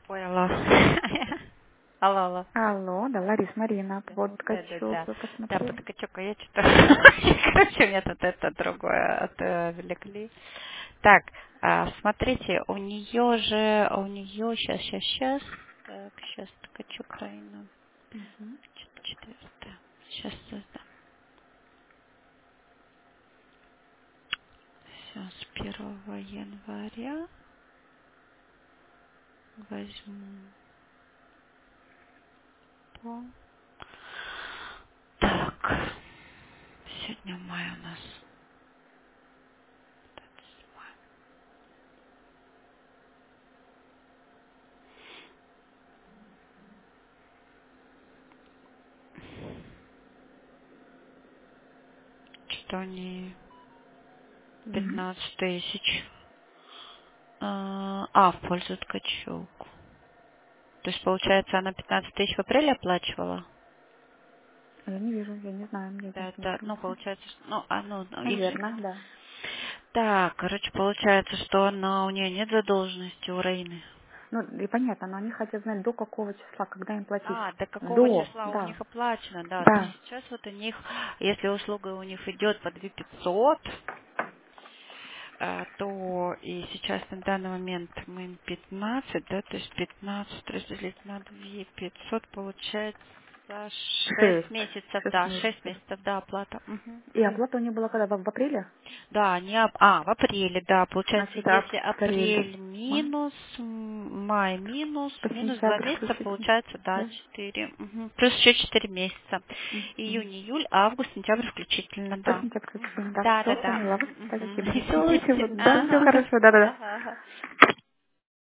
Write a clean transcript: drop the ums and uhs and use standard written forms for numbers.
Ой, алло. Алло, алло. Алло, да, Ларис, Марина, Да, вот да, да, Ткачук, да. вы Да, по посмотрели? Ткачуку я что-то... Короче, мне тут это другое отвлекли. Так, смотрите, у нее сейчас. Так, сейчас Ткачук Украина. Мгм. 4. Сейчас создам. Все, с 1 января возьму по... Так, сегодня май у нас. Что они Мгм. 15 тысяч. В пользу Ткачук. То есть, получается, она 15 тысяч в апреле оплачивала? Я не вижу, я не знаю, мне Да, здесь не это, информация. получается, если... Наверное, да. Так, короче, получается, что у нее нет задолженности у Раины. Ну, и понятно, но они хотят знать, до какого числа, когда им платить. До какого До, числа у да, них оплачено, да. То есть да. сейчас вот у них, если услуга у них идет по 2500, то и сейчас на данный момент мы им 15, да, то есть 15 разделить на 2500 получается 6 6. месяцев, 6 да, 6 месяцев. месяцев, да, оплата. Мгм. И оплата у них была когда? В апреле? Да, в апреле, да, получается, Значит, если апрель, апрель май. минус, май По минус 2 сентябрь месяца, включительно. получается, да, Да? 4, плюс еще 4 месяца. Мгм. Июнь, июль, август, сентябрь включительно, По да. сентябрь включительно. Да, Да, да, все да. поняла. Спасибо. Все, Извините. да, все хорошо, да, да, да. Ага.